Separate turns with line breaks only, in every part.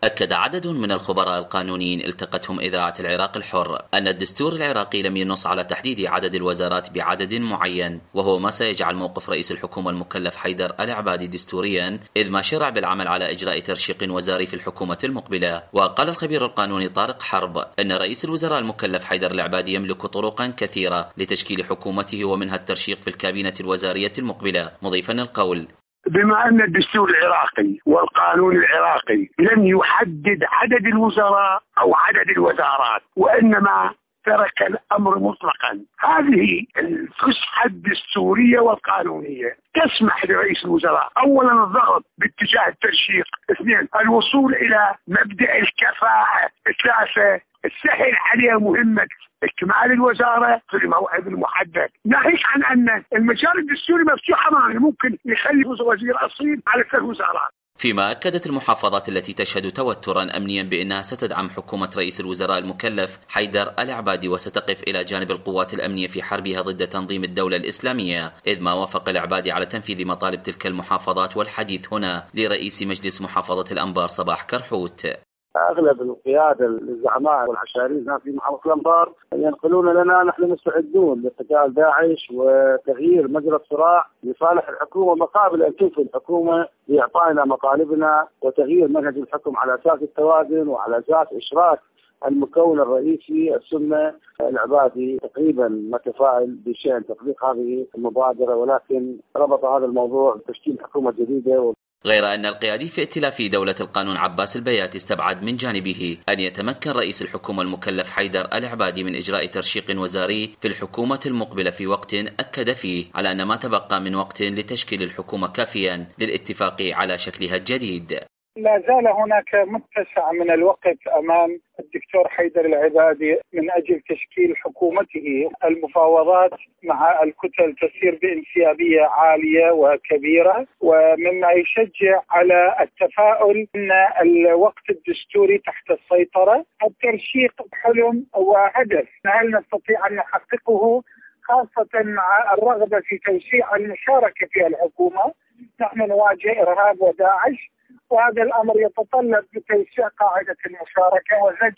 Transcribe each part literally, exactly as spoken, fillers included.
أكد عدد من الخبراء القانونيين التقتهم إذاعة العراق الحر أن الدستور العراقي لم ينص على تحديد عدد الوزارات بعدد معين، وهو ما سيجعل موقف رئيس الحكومة المكلف حيدر العبادي دستوريا، إذ ما شرع بالعمل على إجراء ترشيق وزاري في الحكومة المقبلة. وقال الخبير القانوني طارق حرب أن رئيس الوزراء المكلف حيدر العبادي يملك طرقا كثيرة لتشكيل حكومته ومنها الترشيق في الكابينة الوزارية المقبلة، مضيفا القول:
بما أن الدستور العراقي والقانون العراقي لم يحدد عدد الوزراء أو عدد الوزارات، وإنما ترك الأمر مطلقا، هذه الفسحة الدستورية والقانونية تسمح لرئيس الوزراء أولا الضغط باتجاه الترشيق، اثنين الوصول إلى مبدأ الكفاءة، ثلاثة السهل عليه مهمة اكمال الوزارة في الموعد المحدد، ناهيك عن أن المجال الدستوري مفتوح أمامه، ممكن يخلي وزير أصيل على ثلاث وزارات.
فيما أكدت المحافظات التي تشهد توترا أمنيا بأنها ستدعم حكومة رئيس الوزراء المكلف حيدر العبادي وستقف إلى جانب القوات الأمنية في حربها ضد تنظيم الدولة الإسلامية، إذ ما وافق العبادي على تنفيذ مطالب تلك المحافظات. والحديث هنا لرئيس مجلس محافظة الأنبار صباح كرحوت.
اغلب القياده الزعماء والعشائريين في محافظه الانبار ينقلون لنا نحن مستعدون لقتال داعش وتغيير مجرى الصراع لصالح الحكومه، مقابل ان توفي الحكومه باعطائنا مطالبنا وتغيير منهج الحكم على اساس التوازن وعلى اساس اشراك المكون الرئيسي السنه العبادي. تقريبا متفائل بشان تطبيق هذه المبادره، ولكن ربط هذا الموضوع بتشكيل حكومه جديده.
غير أن القيادي في ائتلاف دولة القانون عباس البياتي استبعد من جانبه أن يتمكن رئيس الحكومة المكلف حيدر العبادي من إجراء ترشيق وزاري في الحكومة المقبلة في وقت أكد فيه على أن ما تبقى من وقت لتشكيل الحكومة كافيا للاتفاق على شكلها الجديد.
لا زال هناك متسع من الوقت أمام الدكتور حيدر العبادي من أجل تشكيل حكومته. المفاوضات مع الكتل تسير بانسيابية عالية وكبيرة، ومما يشجع على التفاؤل أن الوقت الدستوري تحت السيطرة. الترشيق حلم وهدف، هل نستطيع أن نحققه خاصة مع الرغبة في توسيع المشاركة في الحكومة؟ نحن نواجه إرهاب وداعش، وهذا الأمر يتطلب بتوسيع قاعدة المشاركة وزج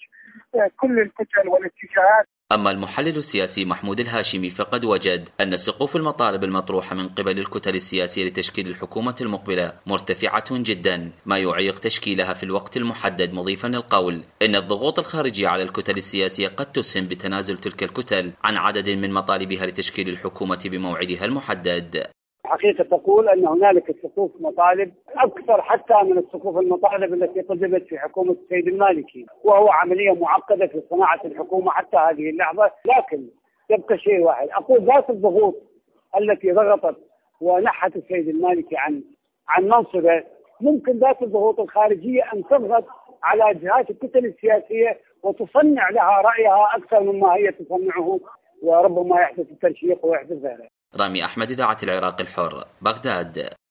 كل الكتل والاتجاهات.
أما المحلل السياسي محمود الهاشمي فقد وجد أن سقوف المطالب المطروحة من قبل الكتل السياسية لتشكيل الحكومة المقبلة مرتفعة جدا، ما يعيق تشكيلها في الوقت المحدد، مضيفا القول أن الضغوط الخارجية على الكتل السياسية قد تسهم بتنازل تلك الكتل عن عدد من مطالبها لتشكيل الحكومة بموعدها المحدد.
حقيقة تقول أن هنالك صفوف مطالب أكثر حتى من الصفوف المطالب التي قدمت في حكومة السيد المالكي، وهو عملية معقدة في صناعة الحكومة حتى هذه اللحظة. لكن يبقى شيء واحد، أقول ذات الضغوط التي ضغطت ونحت السيد المالكي عن عن منصبه، ممكن ذات الضغوط الخارجية أن تضغط على جهات الكتل السياسية وتصنع لها رأيها أكثر مما هي تصنعه، وربما يحدث الترشيق ويحدث ذلك.
رامي أحمد، إذاعة العراق الحر، بغداد.